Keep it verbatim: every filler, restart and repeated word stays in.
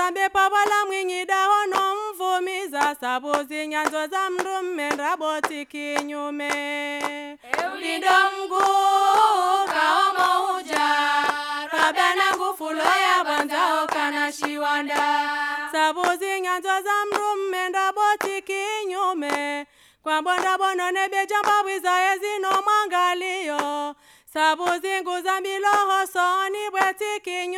Nzambe pabala mwinyi daho no mvumiza sabuzi nyanzo za mrume ndraboti kinyume. Eulindo mguu kaomo uja rabana ngufulo ya banzao kana shiwanda. Sabuzi nyanzo za mrume ndraboti kinyume. Kwa bonda bono nebe jamba wiza ezi no mangalio. Sabuzi nguzambilo hosoni bweti kinyume.